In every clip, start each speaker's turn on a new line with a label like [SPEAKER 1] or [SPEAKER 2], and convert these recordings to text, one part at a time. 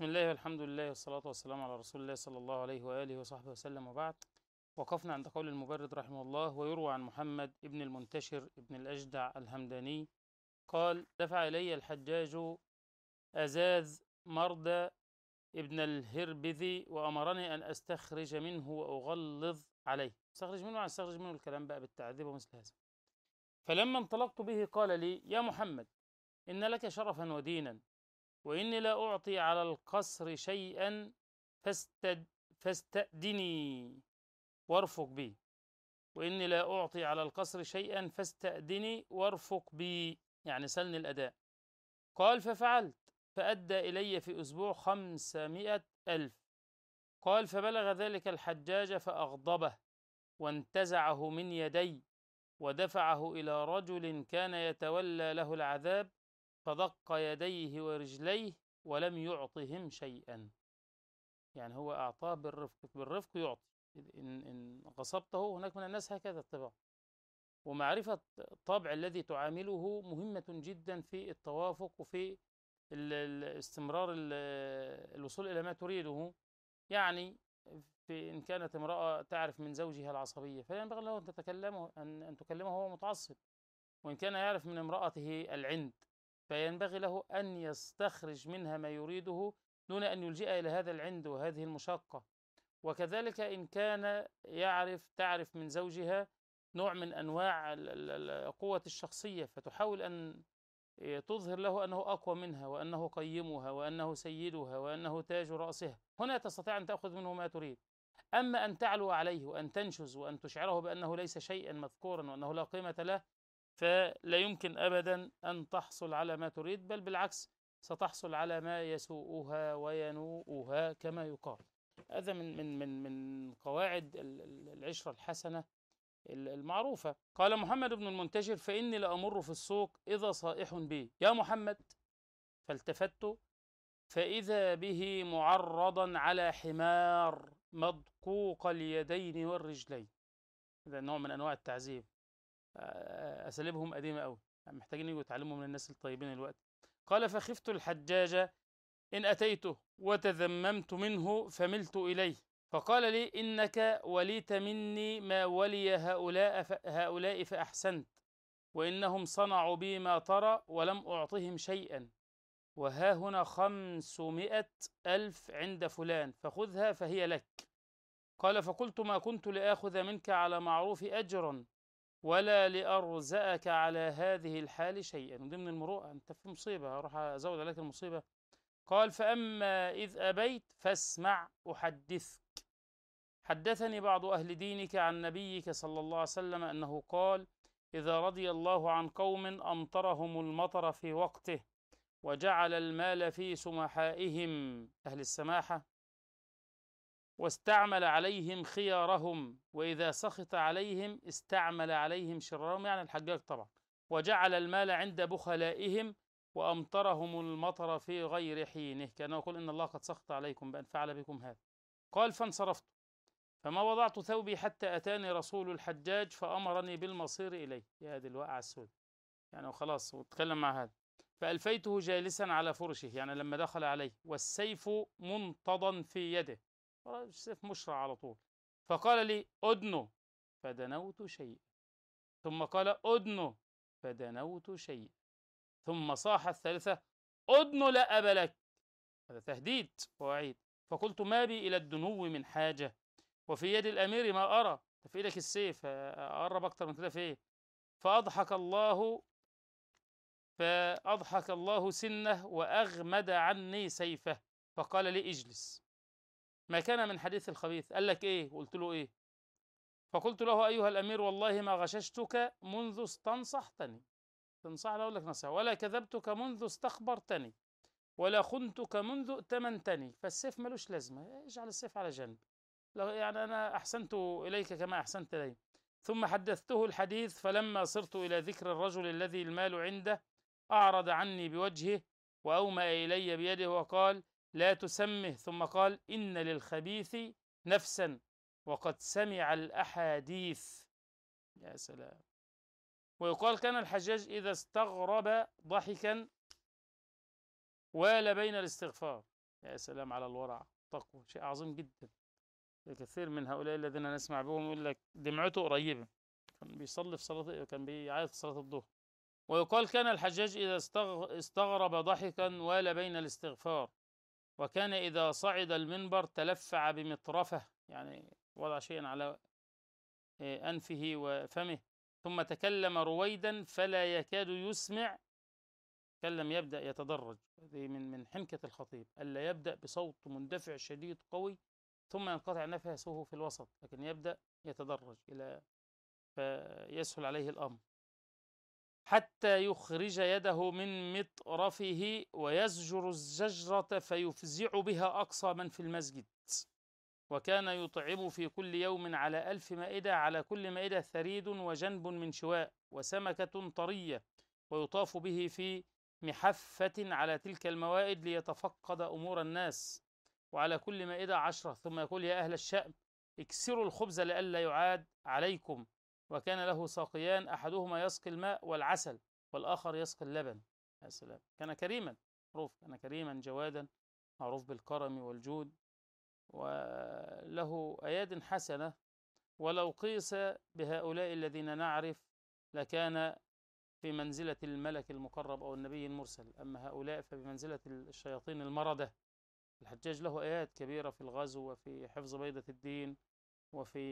[SPEAKER 1] بسم الله والحمد لله والصلاة والسلام على رسول الله صلى الله عليه وآله وصحبه وسلم، وبعد. وقفنا عند قول المبرد رحمه الله: ويروى عن محمد ابن المنتشر ابن الأجدع الهمداني قال: دفع إلي الحجاج أزاذ مرد ابن الهربذي وأمرني أن أستخرج منه وأغلظ عليه. استخرج منه، أستخرج منه الكلام بقى بالتعذيب ومثل هذا. فلما انطلقت به قال لي: يا محمد، إن لك شرفا ودينا، وإني لا أعطي على القصر شيئا فاستأدني وارفق بي. وإني لا أعطي على القصر شيئا فاستأدني وارفق بي، يعني سلني الأداء. قال: ففعلت، فأدى إلي في أسبوع 500,000. قال: فبلغ ذلك الحجاج فأغضبه وانتزعه من يدي ودفعه إلى رجل كان يتولى له العذاب، فدق يديه ورجليه ولم يعطهم شيئا. يعني هو أعطاه بالرفق، بالرفق يعطي. إن غصبته، هناك من الناس هكذا الطباع. ومعرفة الطابع الذي تعامله مهمة جدا في التوافق وفي استمرار الوصول إلى ما تريده. يعني إن كانت امرأة تعرف من زوجها العصبية، فينبغي له أن تكلمه وهو متعصب. وإن كان يعرف من امرأته العند، فينبغي له أن يستخرج منها ما يريده دون أن يلجئ إلى هذا العند وهذه المشقة. وكذلك إن كان تعرف من زوجها نوع من أنواع قوة الشخصية، فتحاول أن تظهر له أنه أقوى منها وأنه قيمها وأنه سيدها وأنه تاج رأسها، هنا تستطيع أن تأخذ منه ما تريد. أما أن تعلو عليه وأن تنشز وأن تشعره بأنه ليس شيئا مذكورا وأنه لا قيمة له، فلا يمكن أبدا أن تحصل على ما تريد، بل بالعكس ستحصل على ما يسوءها وينوءها كما يقال. هذا من قواعد العشرة الحسنة المعروفة. قال محمد بن المنتشر: فإني لأمر في السوق إذا صائح بي يا محمد، فالتفت فإذا به معرضا على حمار مدقوق اليدين والرجلين. هذا نوع من أنواع التعذيب، أساليبهم قديمة أوي، محتاجين يجوا يتعلموا من الناس الطيبين الوقت. قال: فخفت الحجاج إن أتيته وتذممت منه فملت إليه، فقال لي: إنك وليت مني ما ولي هؤلاء فأحسنت، وإنهم صنعوا بي ما ترى ولم أعطهم شيئا، وها هنا 500,000 عند فلان، فخذها فهي لك. قال: فقلت: ما كنت لآخذ منك على معروف أجرا، ولا لأرزأك على هذه الحال شيئا. ضمن المروءة، أنت في مصيبة، أروح أزود عليك المصيبة. قال: فأما إذ أبيت فاسمع أحدثك. حدثني بعض أهل دينك عن نبيك صلى الله عليه وسلم أنه قال: إذا رضي الله عن قوم أمطرهم المطر في وقته، وجعل المال في سمحائهم، أهل السماحة، واستعمل عليهم خيارهم، وإذا سخط عليهم استعمل عليهم شرارهم، يعني الحجاج طبعا، وجعل المال عند بخلائهم، وأمطرهم المطر في غير حينه، كان يقول: إن الله قد سخط عليكم بأن فعل بكم هذا. قال: فانصرفت، فما وضعت ثوبي حتى أتاني رسول الحجاج فأمرني بالمصير إليه. يا هذه الوقعة السود، يعني خلاص واتكلم مع هذا. فألفيته جالسا على فرشه، يعني لما دخل عليه، والسيف منتضا في يده، السيف مشرع على طول. فقال لي: أدنو، فدنوت شيئا. ثم قال: أدنو، فدنوت شيئا. ثم صاح الثالثة: أدنو لا أب لك. هذا تهديد ووعيد. فقلت: ما بي إلى الدنو من حاجة، وفي يد الأمير ما أرى، في إيدك السيف، أقرب أكتر من كده في إيه؟ فأضحك الله سنه وأغمد عني سيفه، فقال لي: اجلس. ما كان من حديث الخبيث. قال لك إيه؟ قلت له: إيه؟ فقلت له: أيها الأمير، والله ما غششتك منذ استنصحتني، تنصحني أقول لك نصيحة، ولا كذبتك منذ استخبرتني، ولا خنتك منذ ائتمنتني. فالسيف ملوش لازمة، اجعل السيف على جنب، يعني أنا أحسنت إليك كما أحسنت إلي. ثم حدثته الحديث، فلما صرت إلى ذكر الرجل الذي المال عنده أعرض عني بوجهه وأومأ إلي بيده وقال: لا تسمه. ثم قال: إن للخبيث نفسا وقد سمع الأحاديث. يا سلام. ويقال: كان الحجاج إذا استغرب ضحكا وال بين الاستغفار. يا سلام على الورع، تقوى شيء عظيم جدا. كثير من هؤلاء الذين نسمع بهم يقول لك دمعته قريبة، كان بيصلي في صلاة، كان بيعيط في صلاة الظهر. ويقال كان الحجاج إذا استغرب ضحكا وال بين الاستغفار، وكان إذا صعد المنبر تلفع بمطرفة، يعني وضع شيئا على أنفه وفمه، ثم تكلم رويدا فلا يكاد يسمع. تكلم يبدأ يتدرج، هذه من حنكة الخطيب ألا يبدأ بصوت مندفع شديد قوي ثم ينقطع نفسه في الوسط، لكن يبدأ يتدرج إلى فيسهل عليه الأمر، حتى يخرج يده من مطرفه ويزجر الزجرة فيفزع بها أقصى من في المسجد. وكان يطعم في كل يوم على 1000 مائدة، على كل مائدة ثريد وجنب من شواء وسمكة طرية، ويطاف به في محفة على تلك الموائد ليتفقد أمور الناس، وعلى كل مائدة 10، ثم يقول يا أهل الشأم اكسروا الخبز لئلا يعاد عليكم. وكان له ساقيان، أحدهما يسقي الماء والعسل والآخر يسقي اللبن. يا سلام، كان كريما معروف، كان كريما جوادا معروف بالكرم والجود، وله أياد حسنة. ولو قيس بهؤلاء الذين نعرف لكان في منزلة الملك المقرب أو النبي المرسل، أما هؤلاء فبمنزلة الشياطين المردة. الحجاج له آيات كبيرة في الغزو وفي حفظ بيضة الدين وفي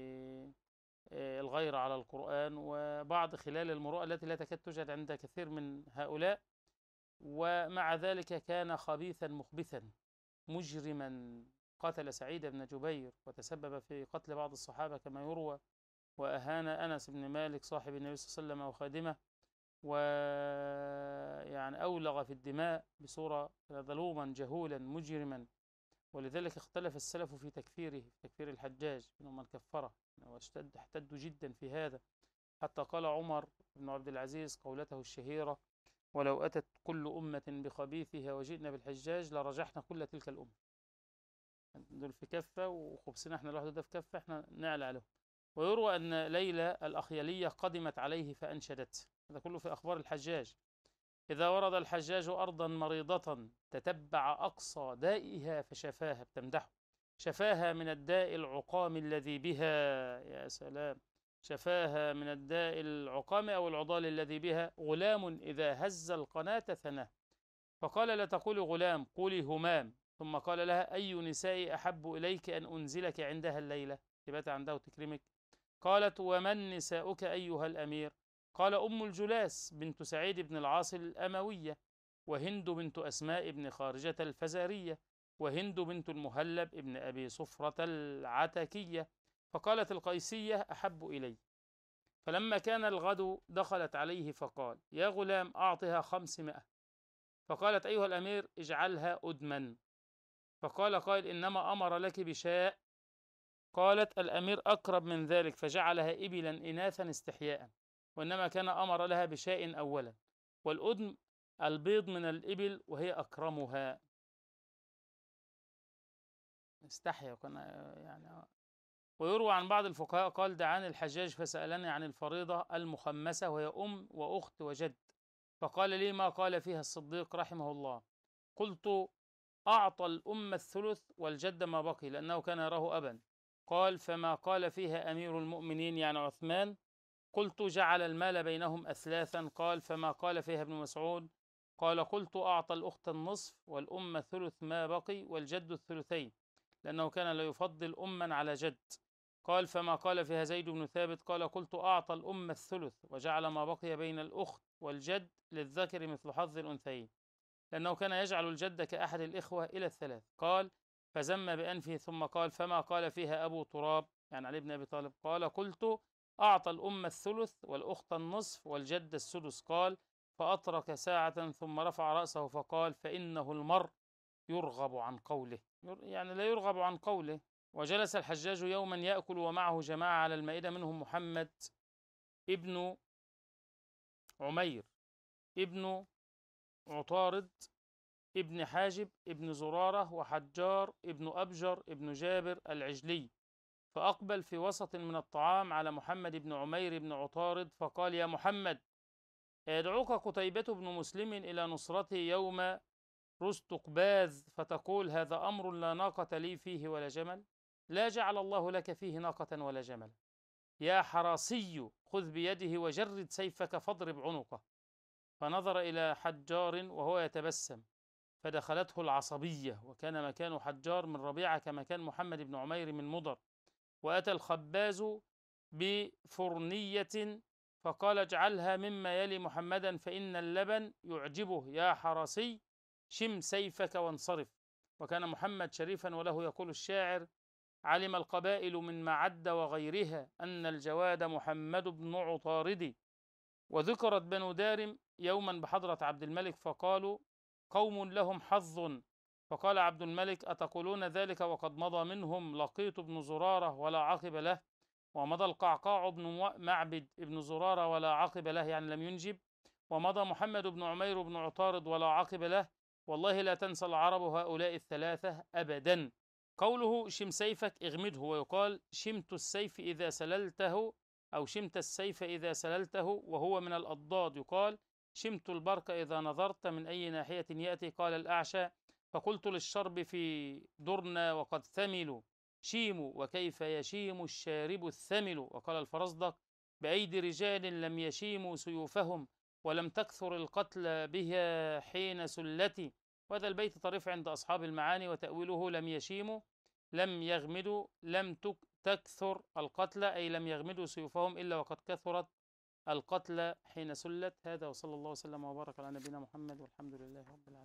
[SPEAKER 1] الغيرة على القرآن، وبعض خلال المروءة التي لا تكاد توجد عند كثير من هؤلاء. ومع ذلك كان خبيثا مخبثا مجرما، قتل سعيد بن جبير وتسبب في قتل بعض الصحابة كما يروى، وأهان أنس بن مالك صاحب النبي صلى الله عليه وسلم وخادمه، ويعني أولغ في الدماء بصورة ظلوما جهولا مجرما. ولذلك اختلف السلف في تكفيره، في تكفير الحجاج، منهم من كفره واحتدوا جدا في هذا، حتى قال عمر بن عبد العزيز قولته الشهيرة: ولو أتت كل أمة بخبيثها وجئنا بالحجاج لرجحنا كل تلك الأمة. دول في كفة وخبزنا احنا لوحده ده في كفة، احنا نعلى عليهم. ويروى أن ليلى الأخيلية قدمت عليه فأنشدت، هذا كله في أخبار الحجاج: إذا ورد الحجاج أرضا مريضة تتبع أقصى دائها فشفاها، بتمدحه، شفاها من الداء العقام الذي بها. يا سلام، شفاها من الداء العقام أو العضال الذي بها. غلام إذا هز القناة ثناه، فقال لا تقولي غلام قولي همام. ثم قال لها أي نساء أحب إليك أن أنزلك عندها الليلة، تبات عندها وتكرمك؟ قالت ومن نساؤك أيها الأمير؟ قال أم الجلاس بنت سعيد بن العاص الأموية، وهند بنت أسماء بن خارجة الفزارية، وهند بنت المهلب ابن أبي صفرة العتكية. فقالت القيسية أحب إلي. فلما كان الغد دخلت عليه فقال يا غلام أعطها 500. فقالت أيها الأمير اجعلها أدما. فقال قائل إنما أمر لك بشاء. قالت الأمير أقرب من ذلك، فجعلها إبلا إناثا استحياء، وإنما كان أمر لها بشاء أولا، والأدم البيض من الإبل وهي أكرمها. استحيا وكان يعني. ويروى عن بعض الفقهاء قال دعاني الحجاج فسألني عن الفريضة المخمسة وهي أم وأخت وجد، فقال لي ما قال فيها الصديق رحمه الله. قلت أعطى الأم الثلث والجد ما بقي لأنه كان يراه أبا. قال فما قال فيها أمير المؤمنين يعني عثمان؟ قلت جعل المال بينهم أثلاثا. قال فما قال فيها ابن مسعود؟ قال قلت أعطى الأخت النصف والأم ثلث ما بقي والجد الثلثين لأنه كان لا يفضل أما على جد. قال فما قال فيها زيد بن ثابت؟ قال قلت أعطى الأم الثلث وجعل ما بقي بين الأخت والجد للذكر مثل حظ الأنثيين لأنه كان يجعل الجد كأحد الإخوة إلى الثلاث. قال فزم بأنفه ثم قال فما قال فيها أبو تراب يعني علي بن أبي طالب؟ قال قلت أعطى الأم الثلث والأخت النصف والجد السدس. قال فأترك ساعة ثم رفع رأسه فقال فإنه المرء يرغب عن قوله، يعني لا يرغب عن قوله. وجلس الحجاج يوما يأكل ومعه جماعة على المائدة، منهم محمد ابن عمير ابن عطارد ابن حاجب ابن زرارة وحجار ابن أبجر ابن جابر العجلي. فأقبل في وسط من الطعام على محمد بن عمير بن عطارد فقال يا محمد يدعوك قتيبة بن مسلم إلى نصرته يوم رستقباذ فتقول هذا أمر لا ناقة لي فيه ولا جمل، لا جعل الله لك فيه ناقة ولا جمل. يا حراسي خذ بيده وجرد سيفك فاضرب عنقه. فنظر إلى حجار وهو يتبسم فدخلته العصبية، وكان مكان حجار من ربيعة كمكان محمد بن عمير من مضر. وأتى الخباز بفرنية فقال اجعلها مما يلي محمدا فإن اللبن يعجبه. يا حرسي شم سيفك وانصرف. وكان محمد شريفا وله يقول الشاعر علم القبائل من معد وغيرها أن الجواد محمد بن عطارد. وذكرت بنو دارم يوما بحضرة عبد الملك فقالوا قوم لهم حظ. فقال عبد الملك أتقولون ذلك وقد مضى منهم لقيط بن زرارة ولا عقب له، ومضى القعقاع بن معبد بن زرارة ولا عقب له، يعني لم ينجب، ومضى محمد بن عمير بن عطارد ولا عقب له، والله لا تنسى العرب هؤلاء الثلاثة أبدا. قوله شم سيفك اغمده، ويقال شمت السيف إذا سللته أو شمت السيف إذا سللته، وهو من الأضداد. يقال شمت البرق إذا نظرت من أي ناحية يأتي. قال الأعشى فقلت للشرب في درنا وقد ثملوا شيموا وكيف يشيم الشارب الثمل. وقال الفرزدق بأيدي رجال لم يشيموا سيوفهم ولم تكثر القتل بها حين سلتي. وهذا البيت طريف عند أصحاب المعاني، وتأويله لم يشيموا لم يغمدوا لم تكثر القتل، أي لم يغمدوا سيوفهم إلا وقد كثرت القتل حين سلت. هذا وصلى الله وسلم وبارك على نبينا محمد والحمد لله.